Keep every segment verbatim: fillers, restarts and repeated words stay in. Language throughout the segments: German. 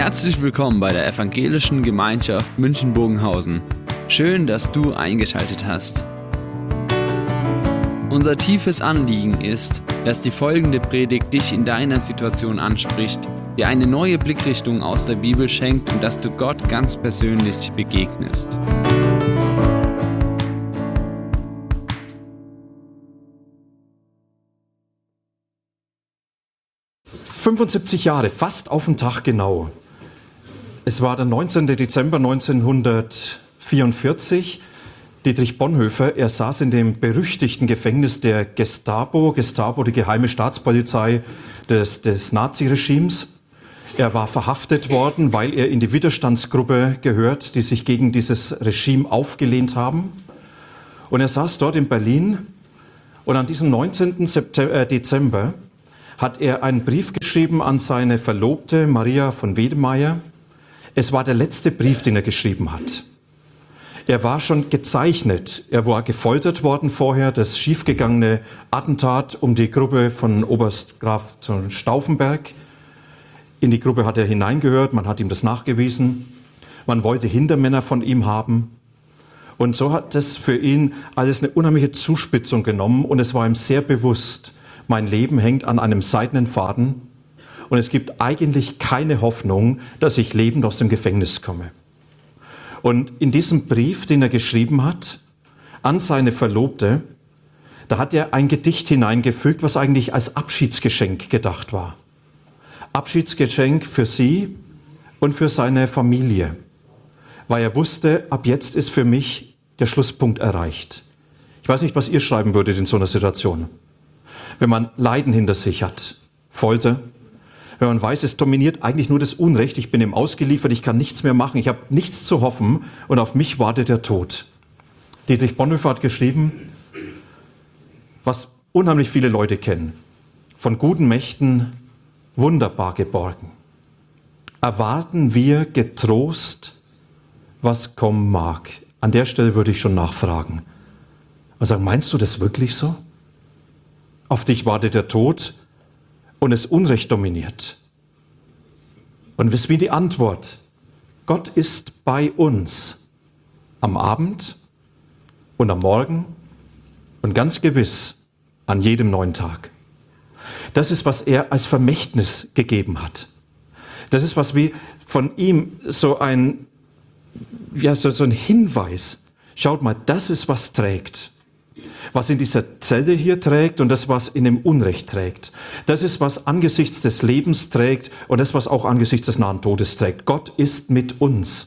Herzlich willkommen bei der Evangelischen Gemeinschaft München-Bogenhausen. Schön, dass du eingeschaltet hast. Unser tiefes Anliegen ist, dass die folgende Predigt dich in deiner Situation anspricht, dir eine neue Blickrichtung aus der Bibel schenkt und dass du Gott ganz persönlich begegnest. fünfundsiebzig Jahre, fast auf den Tag genau. Es war der neunzehnten Dezember neunzehnhundertvierundvierzig. Dietrich Bonhoeffer, er saß in dem berüchtigten Gefängnis der Gestapo, Gestapo, die geheime Staatspolizei des, des Naziregimes. Er war verhaftet worden, weil er in die Widerstandsgruppe gehört, die sich gegen dieses Regime aufgelehnt haben. Und er saß dort in Berlin und an diesem neunzehnten Dezember hat er einen Brief geschrieben an seine Verlobte Maria von Wedemeyer. Es war der letzte Brief, den er geschrieben hat. Er war schon gezeichnet. Er war gefoltert worden vorher, das schiefgegangene Attentat um die Gruppe von Oberst Graf Stauffenberg. In die Gruppe hat er hineingehört, man hat ihm das nachgewiesen. Man wollte Hintermänner von ihm haben. Und so hat das für ihn alles eine unheimliche Zuspitzung genommen und es war ihm sehr bewusst, mein Leben hängt an einem seidenen Faden und es gibt eigentlich keine Hoffnung, dass ich lebend aus dem Gefängnis komme. Und in diesem Brief, den er geschrieben hat, an seine Verlobte, da hat er ein Gedicht hineingefügt, was eigentlich als Abschiedsgeschenk gedacht war. Abschiedsgeschenk für sie und für seine Familie, weil er wusste, ab jetzt ist für mich der Schlusspunkt erreicht. Ich weiß nicht, was ihr schreiben würdet in so einer Situation. Wenn man Leiden hinter sich hat, Folter, wenn man weiß, es dominiert eigentlich nur das Unrecht, ich bin ihm ausgeliefert, ich kann nichts mehr machen, ich habe nichts zu hoffen und auf mich wartet der Tod. Dietrich Bonhoeffer hat geschrieben, was unheimlich viele Leute kennen, von guten Mächten wunderbar geborgen. Erwarten wir getrost, was kommen mag. An der Stelle würde ich schon nachfragen. Also meinst du das wirklich so? Auf dich wartet der Tod und das Unrecht dominiert. Und wisst wie die Antwort? Gott ist bei uns am Abend und am Morgen und ganz gewiss an jedem neuen Tag. Das ist, was er als Vermächtnis gegeben hat. Das ist, was wir von ihm so ein, ja, so, so ein Hinweis. Schaut mal, das ist, was trägt. Was in dieser Zelle hier trägt und das, was in dem Unrecht trägt. Das ist, was angesichts des Lebens trägt und das, was auch angesichts des nahen Todes trägt. Gott ist mit uns.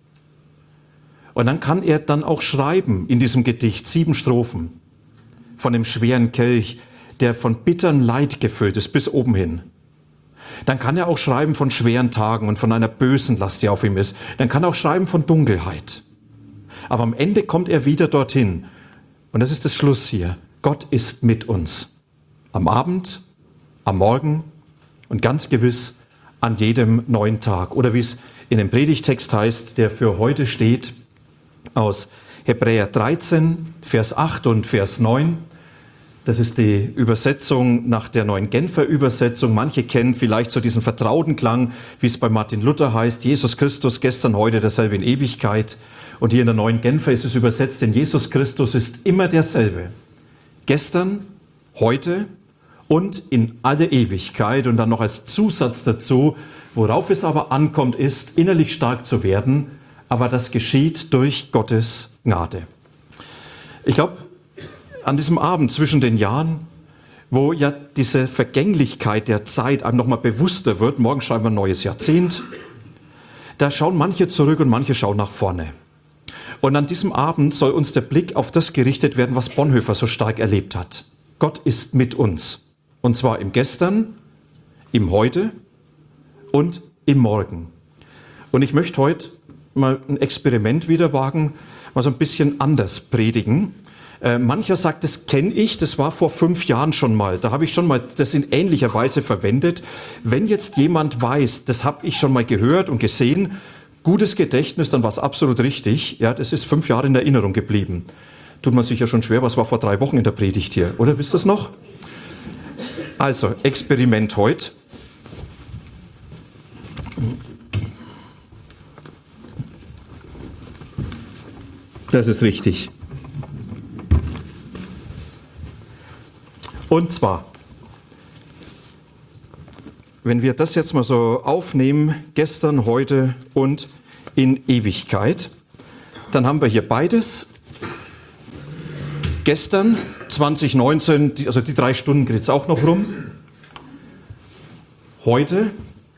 Und dann kann er dann auch schreiben in diesem Gedicht, sieben Strophen, von dem schweren Kelch, der von bitterem Leid gefüllt ist, bis oben hin. Dann kann er auch schreiben von schweren Tagen und von einer bösen Last, die auf ihm ist. Dann kann er auch schreiben von Dunkelheit. Aber am Ende kommt er wieder dorthin. Und das ist das Schluss hier. Gott ist mit uns. Am Abend, am Morgen und ganz gewiss an jedem neuen Tag. Oder wie es in dem Predigtext heißt, der für heute steht, aus Hebräer dreizehn, Vers acht und Vers neun. Das ist die Übersetzung nach der neuen Genfer Übersetzung. Manche kennen vielleicht so diesen vertrauten Klang, wie es bei Martin Luther heißt, Jesus Christus, gestern, heute, derselbe in Ewigkeit. Und hier in der neuen Genfer ist es übersetzt, denn Jesus Christus ist immer derselbe. Gestern, heute und in alle Ewigkeit. Und dann noch als Zusatz dazu, worauf es aber ankommt, ist, innerlich stark zu werden. Aber das geschieht durch Gottes Gnade. Ich glaube, an diesem Abend zwischen den Jahren, wo ja diese Vergänglichkeit der Zeit einem nochmal bewusster wird, morgen schreiben wir ein neues Jahrzehnt, da schauen manche zurück und manche schauen nach vorne. Und an diesem Abend soll uns der Blick auf das gerichtet werden, was Bonhoeffer so stark erlebt hat. Gott ist mit uns. Und zwar im Gestern, im Heute und im Morgen. Und ich möchte heute mal ein Experiment wieder wagen, mal so ein bisschen anders predigen. Äh, mancher sagt, das kenne ich, das war vor fünf Jahren schon mal. Da habe ich schon mal das in ähnlicher Weise verwendet. Wenn jetzt jemand weiß, das habe ich schon mal gehört und gesehen, gutes Gedächtnis, dann war es absolut richtig. Ja, das ist fünf Jahre in Erinnerung geblieben. Tut man sich ja schon schwer, was war vor drei Wochen in der Predigt hier, oder wisst ihr das noch? Also, Experiment heute. Das ist richtig. Und zwar, wenn wir das jetzt mal so aufnehmen, gestern, heute und in Ewigkeit, dann haben wir hier beides. Gestern, zwanzig neunzehn, also die drei Stunden geht es auch noch rum. Heute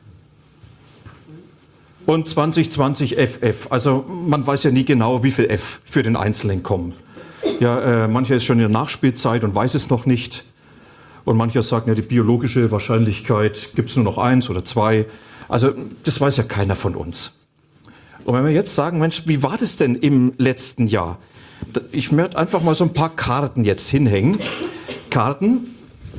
und zwanzig zwanzig F F. Also man weiß ja nie genau, wie viel F für den Einzelnen kommen. Ja, äh, mancher ist schon in der Nachspielzeit und weiß es noch nicht. Und mancher sagt, ja, die biologische Wahrscheinlichkeit gibt es nur noch eins oder zwei. Also das weiß ja keiner von uns. Und wenn wir jetzt sagen, Mensch, wie war das denn im letzten Jahr? Ich möchte einfach mal so ein paar Karten jetzt hinhängen. Karten,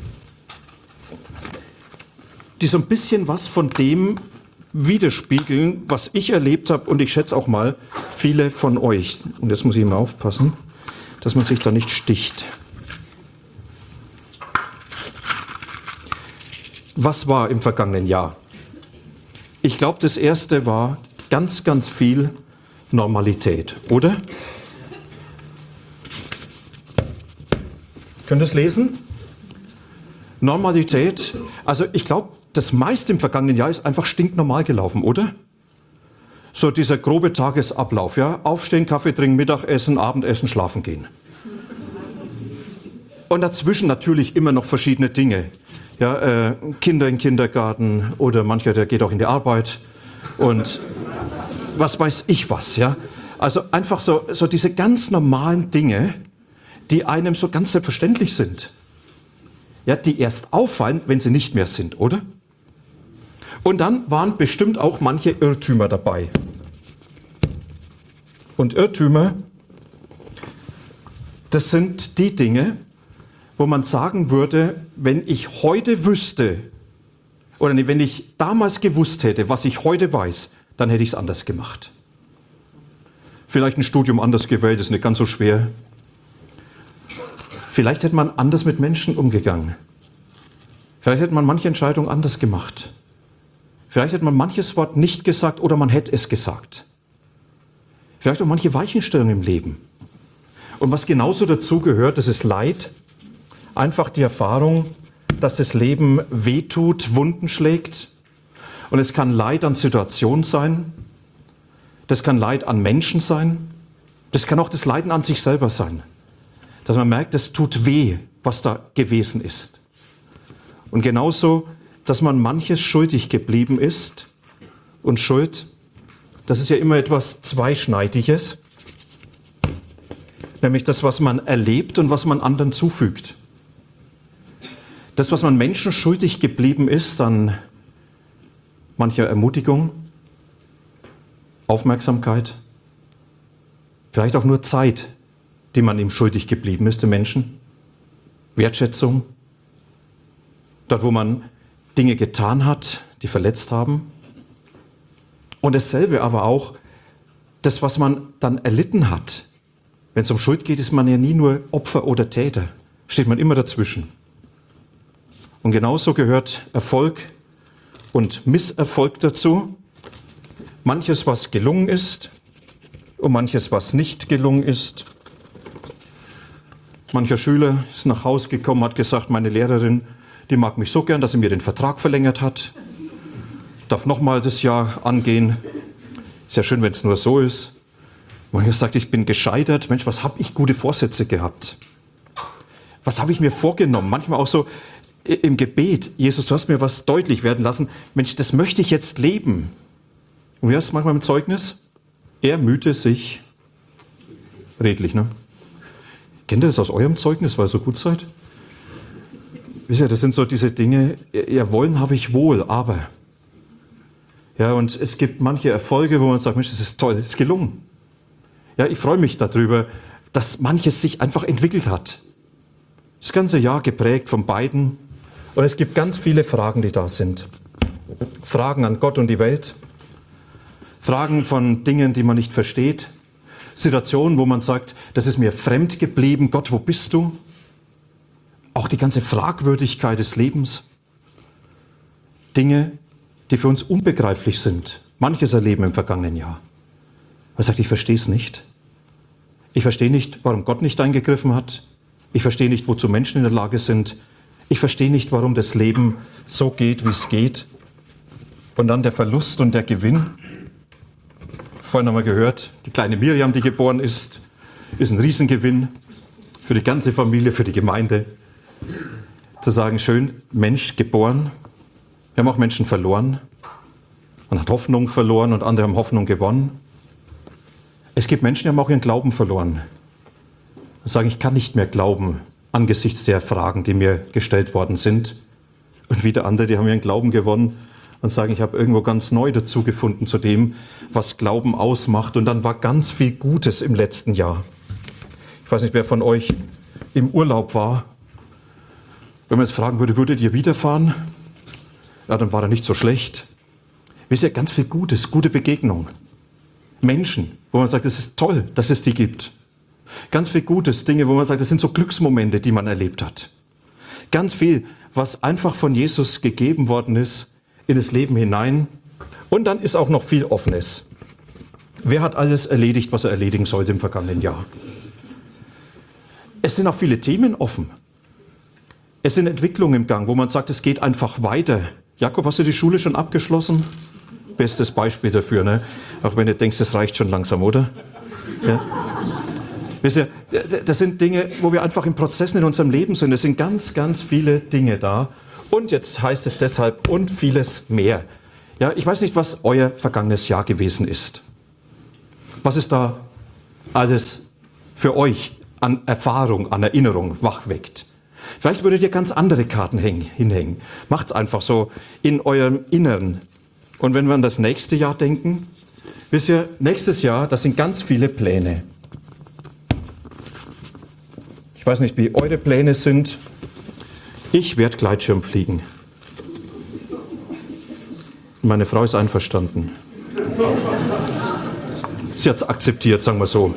die so ein bisschen was von dem widerspiegeln, was ich erlebt habe und ich schätze auch mal viele von euch. Und jetzt muss ich mal aufpassen, dass man sich da nicht sticht. Was war im vergangenen Jahr? Ich glaube, das erste war ganz, ganz viel Normalität, oder? Könnt ihr es lesen? Normalität. Also ich glaube, das meiste im vergangenen Jahr ist einfach stinknormal gelaufen, oder? So dieser grobe Tagesablauf, ja? Aufstehen, Kaffee trinken, Mittagessen, Abendessen, schlafen gehen. Und dazwischen natürlich immer noch verschiedene Dinge. Ja, äh, Kinder im Kindergarten oder mancher, der geht auch in die Arbeit und was weiß ich was, ja. Also einfach so, so diese ganz normalen Dinge, die einem so ganz selbstverständlich sind. Ja, die erst auffallen, wenn sie nicht mehr sind, oder? Und dann waren bestimmt auch manche Irrtümer dabei. Und Irrtümer, das sind die Dinge, wo man sagen würde, wenn ich heute wüsste, oder nee, wenn ich damals gewusst hätte, was ich heute weiß, dann hätte ich es anders gemacht. Vielleicht ein Studium anders gewählt, ist nicht ganz so schwer. Vielleicht hätte man anders mit Menschen umgegangen. Vielleicht hätte man manche Entscheidung anders gemacht. Vielleicht hätte man manches Wort nicht gesagt oder man hätte es gesagt. Vielleicht auch manche Weichenstellungen im Leben. Und was genauso dazu gehört, das ist Leid. Einfach die Erfahrung, dass das Leben wehtut, Wunden schlägt. Und es kann Leid an Situationen sein. Das kann Leid an Menschen sein. Das kann auch das Leiden an sich selber sein. Dass man merkt, es tut weh, was da gewesen ist. Und genauso, dass man manches schuldig geblieben ist. Und Schuld, das ist ja immer etwas Zweischneidiges. Nämlich das, was man erlebt und was man anderen zufügt. Das, was man Menschen schuldig geblieben ist an mancher Ermutigung, Aufmerksamkeit, vielleicht auch nur Zeit, die man ihm schuldig geblieben ist, den Menschen, Wertschätzung, dort, wo man Dinge getan hat, die verletzt haben. Und dasselbe aber auch, das, was man dann erlitten hat. Wenn es um Schuld geht, ist man ja nie nur Opfer oder Täter, steht man immer dazwischen. Und genauso gehört Erfolg und Misserfolg dazu. Manches, was gelungen ist und manches, was nicht gelungen ist. Mancher Schüler ist nach Hause gekommen, hat gesagt, meine Lehrerin, die mag mich so gern, dass sie mir den Vertrag verlängert hat. Darf nochmal das Jahr angehen. Ist ja schön, wenn es nur so ist. Mancher sagt, ich bin gescheitert. Mensch, was habe ich gute Vorsätze gehabt? Was habe ich mir vorgenommen? Manchmal auch so im Gebet. Jesus, du hast mir was deutlich werden lassen. Mensch, das möchte ich jetzt leben. Und wie heißt es manchmal im Zeugnis? Er mühte sich redlich, ne? Kennt ihr das aus eurem Zeugnis, weil ihr so gut seid? Wisst ihr, das sind so diese Dinge, ja, wollen habe ich wohl, aber. Ja, und es gibt manche Erfolge, wo man sagt, Mensch, das ist toll, das ist gelungen. Ja, ich freue mich darüber, dass manches sich einfach entwickelt hat. Das ganze Jahr geprägt von beiden. Und es gibt ganz viele Fragen, die da sind. Fragen an Gott und die Welt. Fragen von Dingen, die man nicht versteht. Situationen, wo man sagt, das ist mir fremd geblieben. Gott, wo bist du? Auch die ganze Fragwürdigkeit des Lebens. Dinge, die für uns unbegreiflich sind. Manches erleben im vergangenen Jahr. Man sagt, ich verstehe es nicht. Ich verstehe nicht, warum Gott nicht eingegriffen hat. Ich verstehe nicht, wozu Menschen in der Lage sind. Ich verstehe nicht, warum das Leben so geht, wie es geht. Und dann der Verlust und der Gewinn. Vorhin haben wir gehört, die kleine Miriam, die geboren ist, ist ein Riesengewinn für die ganze Familie, für die Gemeinde. Zu sagen, schön, Mensch geboren. Wir haben auch Menschen verloren. Man hat Hoffnung verloren und andere haben Hoffnung gewonnen. Es gibt Menschen, die haben auch ihren Glauben verloren. Und sagen, ich kann nicht mehr glauben angesichts der Fragen, die mir gestellt worden sind. Und wieder andere, die haben ihren Glauben gewonnen und sagen, ich habe irgendwo ganz neu dazu gefunden zu dem, was Glauben ausmacht. Und dann war ganz viel Gutes im letzten Jahr. Ich weiß nicht, wer von euch im Urlaub war. Wenn man jetzt fragen würde, würdet ihr wiederfahren? Ja, dann war er nicht so schlecht. Wisst ihr, ganz viel Gutes, gute Begegnung. Menschen, wo man sagt, es ist toll, dass es die gibt. Ganz viel Gutes, Dinge, wo man sagt, das sind so Glücksmomente, die man erlebt hat. Ganz viel, was einfach von Jesus gegeben worden ist, in das Leben hinein. Und dann ist auch noch viel Offenes. Wer hat alles erledigt, was er erledigen sollte im vergangenen Jahr? Es sind auch viele Themen offen. Es sind Entwicklungen im Gang, wo man sagt, es geht einfach weiter. Jakob, hast du die Schule schon abgeschlossen? Bestes Beispiel dafür, ne? Auch wenn du denkst, das reicht schon langsam, oder? Ja. Wisst ihr, das sind Dinge, wo wir einfach in Prozessen in unserem Leben sind. Es sind ganz, ganz viele Dinge da. Und jetzt heißt es deshalb und vieles mehr. Ja, ich weiß nicht, was euer vergangenes Jahr gewesen ist. Was ist da alles für euch an Erfahrung, an Erinnerung wachweckt? Vielleicht würdet ihr ganz andere Karten hinhängen. Macht's einfach so in eurem Inneren. Und wenn wir an das nächste Jahr denken, wisst ihr, nächstes Jahr, das sind ganz viele Pläne. Ich weiß nicht, wie eure Pläne sind. Ich werde Gleitschirm fliegen. Meine Frau ist einverstanden. Sie hat es akzeptiert, sagen wir so.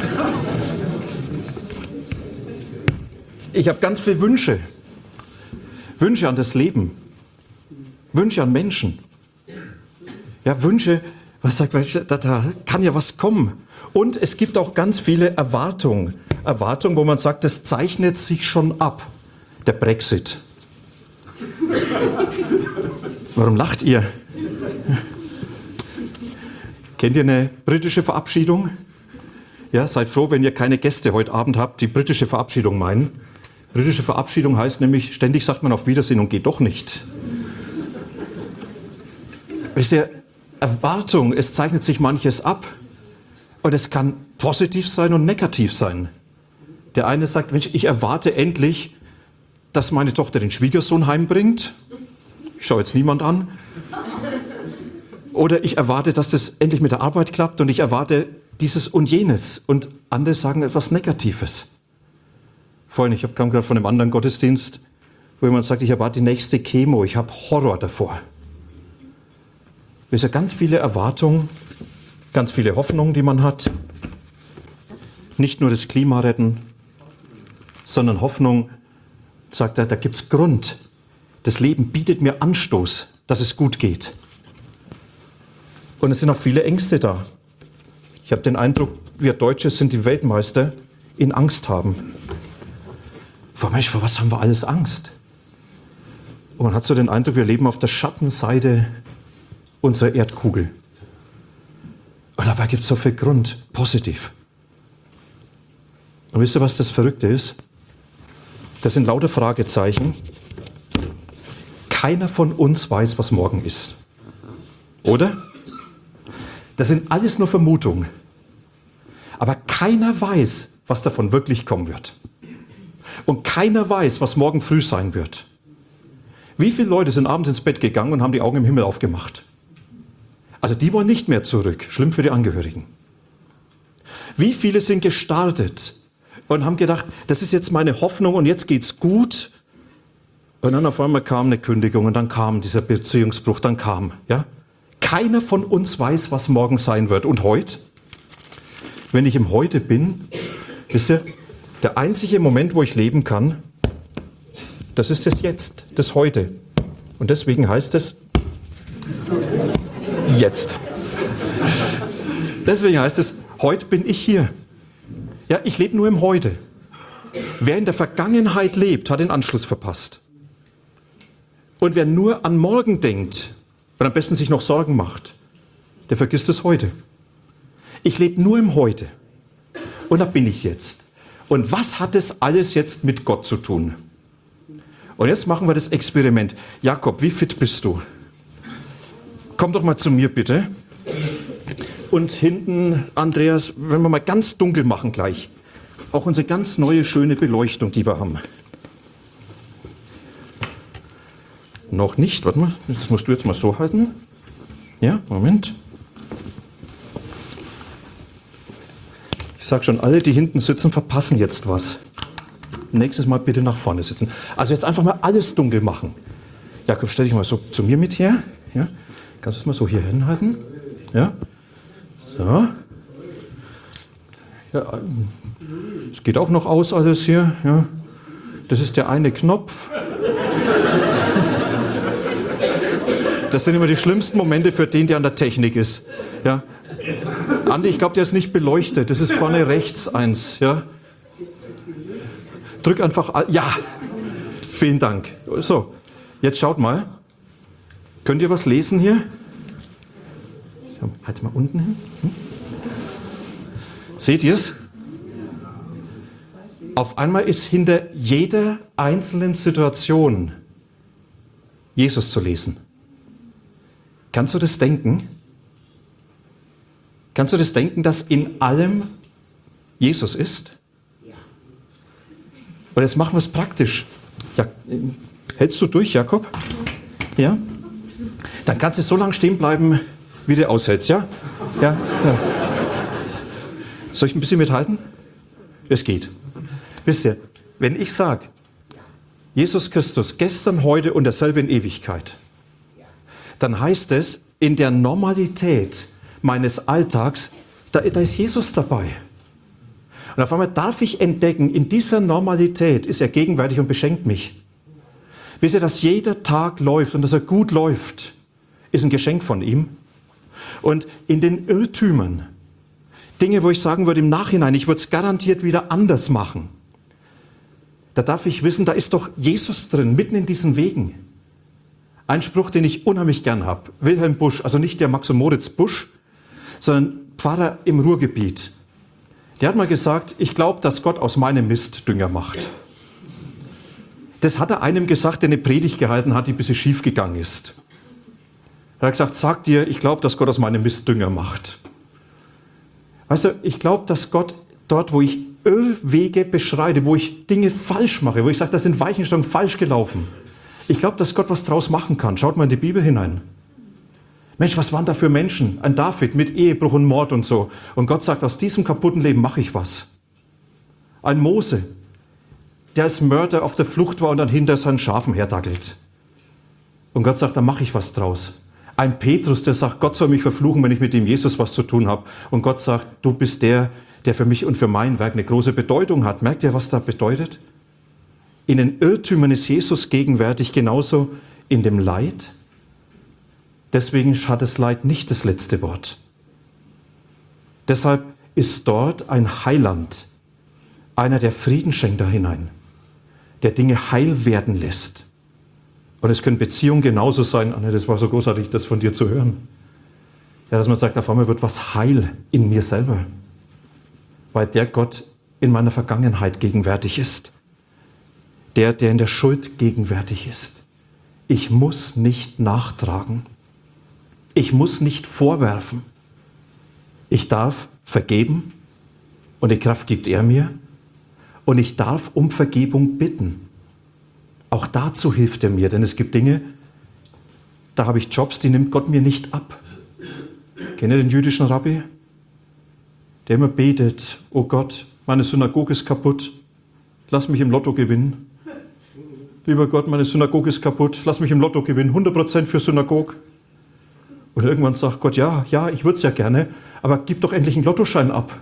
Ich habe ganz viele Wünsche. Wünsche an das Leben. Wünsche an Menschen. Ja, Wünsche, was sagt man, da, da kann ja was kommen. Und es gibt auch ganz viele Erwartungen. Erwartungen, wo man sagt, das zeichnet sich schon ab. Der Brexit. Warum lacht ihr? Kennt ihr eine britische Verabschiedung? Ja, seid froh, wenn ihr keine Gäste heute Abend habt, die britische Verabschiedung meinen. Britische Verabschiedung heißt nämlich, ständig sagt man auf Wiedersehen und geht doch nicht. Wisst ihr, Erwartung, es zeichnet sich manches ab. Und es kann positiv sein und negativ sein. Der eine sagt, Mensch, ich erwarte endlich, dass meine Tochter den Schwiegersohn heimbringt. Ich schaue jetzt niemand an. Oder ich erwarte, dass das endlich mit der Arbeit klappt und ich erwarte dieses und jenes. Und andere sagen etwas Negatives. Vorhin, ich kam gerade von einem anderen Gottesdienst, wo jemand sagt, ich erwarte die nächste Chemo, ich habe Horror davor. Es sind ganz viele Erwartungen, ganz viele Hoffnungen, die man hat. Nicht nur das Klima retten, sondern Hoffnung, sagt er, da gibt es Grund. Das Leben bietet mir Anstoß, dass es gut geht. Und es sind auch viele Ängste da. Ich habe den Eindruck, wir Deutsche sind die Weltmeister in Angst haben. Vor Mensch, vor was haben wir alles Angst? Und man hat so den Eindruck, wir leben auf der Schattenseite unserer Erdkugel. Und dabei gibt es so viel Grund, positiv. Und wisst ihr, was das Verrückte ist? Das sind lauter Fragezeichen. Keiner von uns weiß, was morgen ist. Oder? Das sind alles nur Vermutungen. Aber keiner weiß, was davon wirklich kommen wird. Und keiner weiß, was morgen früh sein wird. Wie viele Leute sind abends ins Bett gegangen und haben die Augen im Himmel aufgemacht? Also die wollen nicht mehr zurück. Schlimm für die Angehörigen. Wie viele sind gestartet und haben gedacht, das ist jetzt meine Hoffnung und jetzt geht's gut. Und dann auf einmal kam eine Kündigung und dann kam dieser Beziehungsbruch, dann kam, ja. Keiner von uns weiß, was morgen sein wird. Und heute, wenn ich im Heute bin, wisst ihr, der einzige Moment, wo ich leben kann, das ist das Jetzt, das Heute. Und deswegen heißt es Jetzt. Deswegen heißt es, heute bin ich hier. Ja, Ja, ich lebe nur im Heute. Wer in der Vergangenheit lebt, hat den Anschluss verpasst. Und wer nur an morgen denkt und am besten sich noch Sorgen macht, der vergisst das Heute. Ich lebe nur im Heute. Und da bin ich jetzt. Und was hat das alles jetzt mit Gott zu tun? Und jetzt machen wir das Experiment. Jakob, wie fit bist du? Komm doch mal zu mir, bitte. Und hinten, Andreas, wenn wir mal ganz dunkel machen gleich. Auch unsere ganz neue, schöne Beleuchtung, die wir haben. Noch nicht, warte mal, das musst du jetzt mal so halten. Ja, Moment. Ich sag schon, alle, die hinten sitzen, verpassen jetzt was. Nächstes Mal bitte nach vorne sitzen. Also jetzt einfach mal alles dunkel machen. Jakob, stell dich mal so zu mir mit her. Ja? Kannst du es mal so hier hinhalten? Ja? So. Ja, es geht auch noch aus alles hier. Ja? Das ist der eine Knopf. Das sind immer die schlimmsten Momente für den, der an der Technik ist. Ja? Andi, ich glaube, der ist nicht beleuchtet. Das ist vorne rechts eins. Ja? Drück einfach, ja, vielen Dank. So, jetzt schaut mal. Könnt ihr was lesen hier? Halt mal unten hin. Hm? Seht ihr es? Auf einmal ist hinter jeder einzelnen Situation Jesus zu lesen. Kannst du das denken? Kannst du das denken, dass in allem Jesus ist? Und jetzt machen wir es praktisch. Ja, hältst du durch, Jakob? Ja? Dann kannst du so lange stehen bleiben, wie du aushältst, ja? Ja? Ja. Soll ich ein bisschen mithalten? Es geht. Wisst ihr, wenn ich sage, Jesus Christus, gestern, heute und derselbe in Ewigkeit, dann heißt es, in der Normalität meines Alltags, da, da ist Jesus dabei. Und auf einmal darf ich entdecken, in dieser Normalität ist er gegenwärtig und beschenkt mich. Wisst ihr, dass jeder Tag läuft und dass er gut läuft, ist ein Geschenk von ihm. Und in den Irrtümern, Dinge, wo ich sagen würde im Nachhinein, ich würde es garantiert wieder anders machen, da darf ich wissen, da ist doch Jesus drin, mitten in diesen Wegen. Ein Spruch, den ich unheimlich gern habe. Wilhelm Busch, also nicht der Max und Moritz Busch, sondern Pfarrer im Ruhrgebiet. Der hat mal gesagt, ich glaube, dass Gott aus meinem Mist Dünger macht. Das hat er einem gesagt, der eine Predigt gehalten hat, die ein bisschen schief gegangen ist. Er hat gesagt, sag dir, ich glaube, dass Gott aus meinem Mist Dünger macht. Weißt du, ich glaube, dass Gott dort, wo ich Irrwege beschreite, wo ich Dinge falsch mache, wo ich sage, da sind Weichenstellungen falsch gelaufen. Ich glaube, dass Gott was draus machen kann. Schaut mal in die Bibel hinein. Mensch, was waren da für Menschen? Ein David mit Ehebruch und Mord und so. Und Gott sagt, aus diesem kaputten Leben mache ich was. Ein Mose, der als Mörder auf der Flucht war und dann hinter seinen Schafen herdackelt. Und Gott sagt, da mache ich was draus. Ein Petrus, der sagt, Gott soll mich verfluchen, wenn ich mit dem Jesus was zu tun habe. Und Gott sagt, du bist der, der für mich und für mein Werk eine große Bedeutung hat. Merkt ihr, was das bedeutet? In den Irrtümern ist Jesus gegenwärtig, genauso in dem Leid. Deswegen hat das Leid nicht das letzte Wort. Deshalb ist dort ein Heiland, einer, der Frieden schenkt da hinein, der Dinge heil werden lässt. Und es können Beziehungen genauso sein. Anne, das war so großartig, das von dir zu hören. Ja, dass man sagt, auf einmal wird was heil in mir selber, weil der Gott in meiner Vergangenheit gegenwärtig ist. Der, der in der Schuld gegenwärtig ist. Ich muss nicht nachtragen. Ich muss nicht vorwerfen. Ich darf vergeben und die Kraft gibt er mir. Und ich darf um Vergebung bitten. Auch dazu hilft er mir, denn es gibt Dinge, da habe ich Jobs, die nimmt Gott mir nicht ab. Kennt ihr den jüdischen Rabbi? Der immer betet, oh Gott, meine Synagoge ist kaputt, lass mich im Lotto gewinnen. Lieber Gott, meine Synagoge ist kaputt, lass mich im Lotto gewinnen, hundert Prozent für Synagog. Und irgendwann sagt Gott, ja, ja, ich würde es ja gerne, aber gib doch endlich einen Lottoschein ab.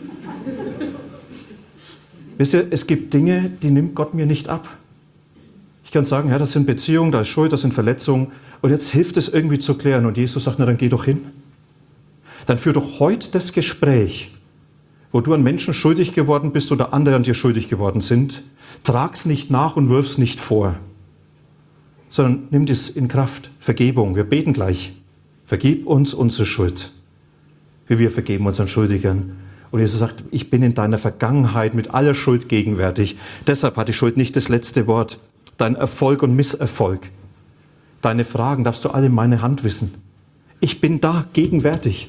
Wisst ihr, es gibt Dinge, die nimmt Gott mir nicht ab. Ich kann sagen, ja, das sind Beziehungen, da ist Schuld, das sind Verletzungen. Und jetzt hilft es irgendwie zu klären. Und Jesus sagt, na dann geh doch hin. Dann führ doch heute das Gespräch, wo du an Menschen schuldig geworden bist oder andere an dir schuldig geworden sind, trag's nicht nach und wirf's nicht vor, sondern nimm das in Kraft. Vergebung. Wir beten gleich. Vergib uns unsere Schuld, wie wir vergeben unseren Schuldigern. Und Jesus sagt, ich bin in deiner Vergangenheit mit aller Schuld gegenwärtig. Deshalb hat die Schuld nicht das letzte Wort. Dein Erfolg und Misserfolg, deine Fragen darfst du alle in meine Hand wissen. Ich bin da gegenwärtig.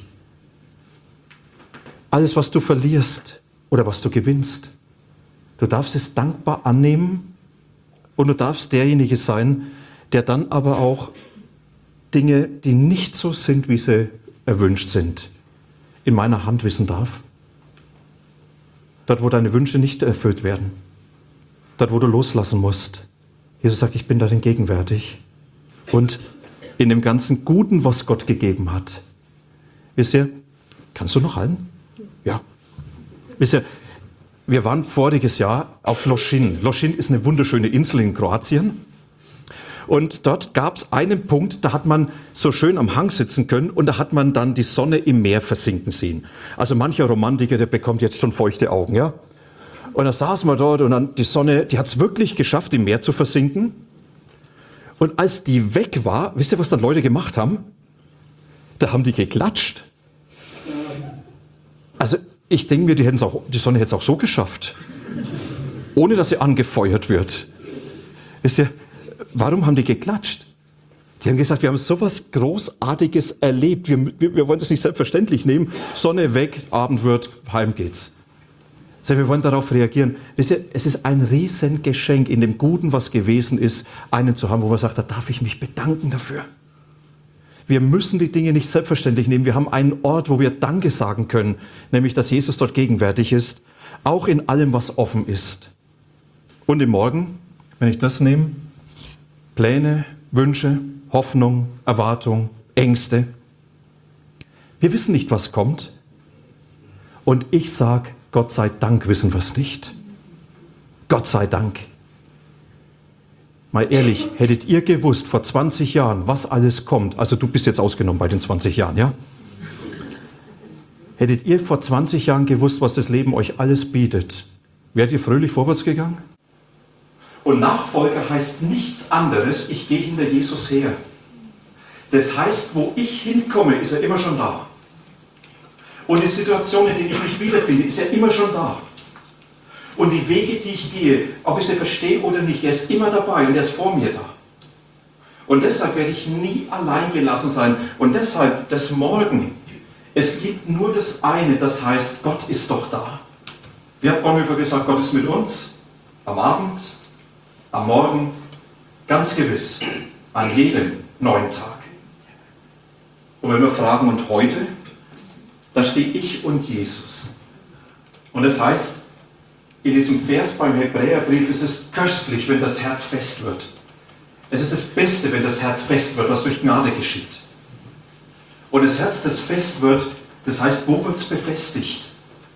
Alles, was du verlierst oder was du gewinnst, du darfst es dankbar annehmen und du darfst derjenige sein, der dann aber auch Dinge, die nicht so sind, wie sie erwünscht sind, in meiner Hand wissen darf. Dort, wo deine Wünsche nicht erfüllt werden. Dort, wo du loslassen musst. Jesus sagt, ich bin darin gegenwärtig. Und in dem ganzen Guten, was Gott gegeben hat. Wisst ihr, kannst du noch allen? Ja. Wisst ihr, wir waren voriges Jahr auf Lošinj. Lošinj ist eine wunderschöne Insel in Kroatien. Und dort gab es einen Punkt, da hat man so schön am Hang sitzen können und da hat man dann die Sonne im Meer versinken sehen. Also mancher Romantiker, der bekommt jetzt schon feuchte Augen, ja. Und da saßen wir dort und dann die Sonne, die hat es wirklich geschafft, im Meer zu versinken. Und als die weg war, wisst ihr, was dann Leute gemacht haben? Da haben die geklatscht. Also ich denke mir, die, hätten's auch, die Sonne hätte es auch so geschafft, ohne dass sie angefeuert wird. Wisst ihr, warum haben die geklatscht? Die haben gesagt, wir haben sowas Großartiges erlebt. Wir, wir, wir wollen das nicht selbstverständlich nehmen. Sonne weg, Abend wird, heim geht's. Also wir wollen darauf reagieren. Wisst ihr, es ist ein Riesengeschenk, in dem Guten, was gewesen ist, einen zu haben, wo man sagt, da darf ich mich bedanken dafür. Wir müssen die Dinge nicht selbstverständlich nehmen. Wir haben einen Ort, wo wir Danke sagen können, nämlich, dass Jesus dort gegenwärtig ist, auch in allem, was offen ist. Und im Morgen, wenn ich das nehme, Pläne, Wünsche, Hoffnung, Erwartung, Ängste. Wir wissen nicht, was kommt. Und ich sage, Gott sei Dank wissen wir es nicht. Gott sei Dank. Mal ehrlich, hättet ihr gewusst vor zwanzig Jahren, was alles kommt, also du bist jetzt ausgenommen bei den zwanzig Jahren, ja? Hättet ihr vor zwanzig Jahren gewusst, was das Leben euch alles bietet, wärt ihr fröhlich vorwärts gegangen? Und Nachfolger heißt nichts anderes, ich gehe hinter Jesus her. Das heißt, wo ich hinkomme, ist er immer schon da. Und die Situation, in der ich mich wiederfinde, ist er immer schon da. Und die Wege, die ich gehe, ob ich sie verstehe oder nicht, er ist immer dabei und er ist vor mir da. Und deshalb werde ich nie allein gelassen sein. Und deshalb, das Morgen, es gibt nur das eine, das heißt, Gott ist doch da. Wie hat Bonhoeffer gesagt, Gott ist mit uns? Am Abend, am Morgen, ganz gewiss, an jedem neuen Tag. Und wenn wir fragen, und heute? Da stehe ich und Jesus. Und das heißt, in diesem Vers beim Hebräerbrief ist es köstlich, wenn das Herz fest wird. Es ist das Beste, wenn das Herz fest wird, was durch Gnade geschieht. Und das Herz, das fest wird, das heißt, wo wird es befestigt?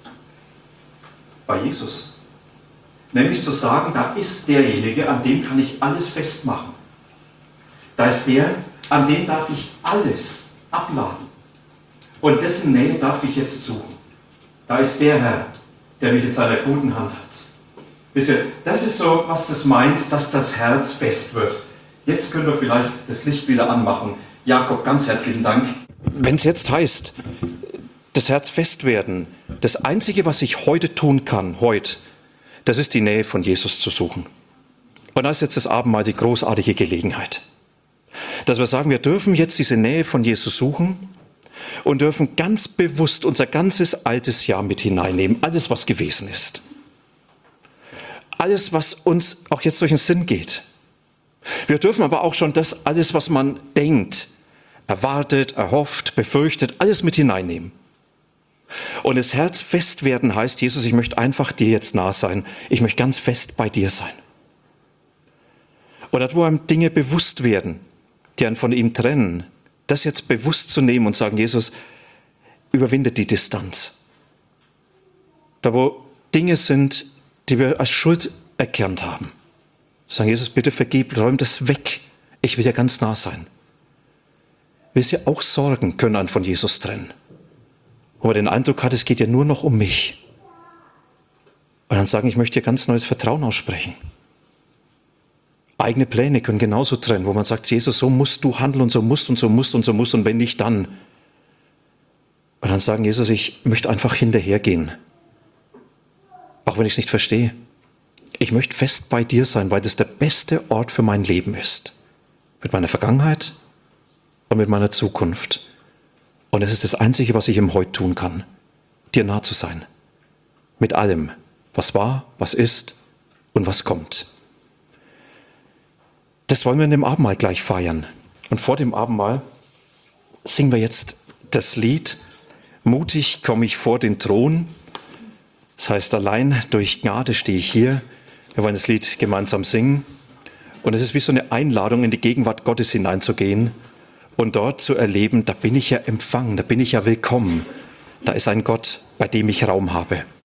Bei Jesus. Nämlich zu sagen, da ist derjenige, an dem kann ich alles festmachen. Da ist der, an dem darf ich alles abladen. Und dessen Nähe darf ich jetzt suchen. Da ist der Herr, der mich in seiner guten Hand hat. Wisst ihr, das ist so, was das meint, dass das Herz fest wird. Jetzt können wir vielleicht das Licht wieder anmachen. Jakob, ganz herzlichen Dank. Wenn es jetzt heißt, das Herz fest werden, das Einzige, was ich heute tun kann, heute, das ist die Nähe von Jesus zu suchen. Und da ist jetzt das Abendmahl die großartige Gelegenheit. Dass wir sagen, wir dürfen jetzt diese Nähe von Jesus suchen und dürfen ganz bewusst unser ganzes altes Jahr mit hineinnehmen. Alles, was gewesen ist. Alles, was uns auch jetzt durch den Sinn geht. Wir dürfen aber auch schon das, alles, was man denkt, erwartet, erhofft, befürchtet, alles mit hineinnehmen. Und das Herz fest werden heißt, Jesus, ich möchte einfach dir jetzt nah sein. Ich möchte ganz fest bei dir sein. Oder wo einem Dinge bewusst werden, die einen von ihm trennen, das jetzt bewusst zu nehmen und sagen, Jesus, überwinde die Distanz. Da wo Dinge sind, die wir als Schuld erkannt haben. Sagen, Jesus, bitte vergib, räum das weg. Ich will dir ganz nah sein. Wisst ihr, auch Sorgen können einen von Jesus trennen. Wo man den Eindruck hat, es geht ja nur noch um mich. Und dann sagen, ich möchte dir ganz neues Vertrauen aussprechen. Eigene Pläne können genauso trennen, wo man sagt, Jesus, so musst du handeln und so musst und so musst und so musst und wenn nicht, dann. Und dann sagen, Jesus, ich möchte einfach hinterhergehen. Auch wenn ich es nicht verstehe. Ich möchte fest bei dir sein, weil das der beste Ort für mein Leben ist. Mit meiner Vergangenheit und mit meiner Zukunft. Und es ist das Einzige, was ich im Heute tun kann. Dir nah zu sein. Mit allem, was war, was ist und was kommt. Das wollen wir in dem Abendmahl gleich feiern. Und vor dem Abendmahl singen wir jetzt das Lied Mutig komme ich vor den Thron. Das heißt, allein durch Gnade stehe ich hier. Wir wollen das Lied gemeinsam singen. Und es ist wie so eine Einladung, in die Gegenwart Gottes hineinzugehen und dort zu erleben, da bin ich ja empfangen, da bin ich ja willkommen. Da ist ein Gott, bei dem ich Raum habe.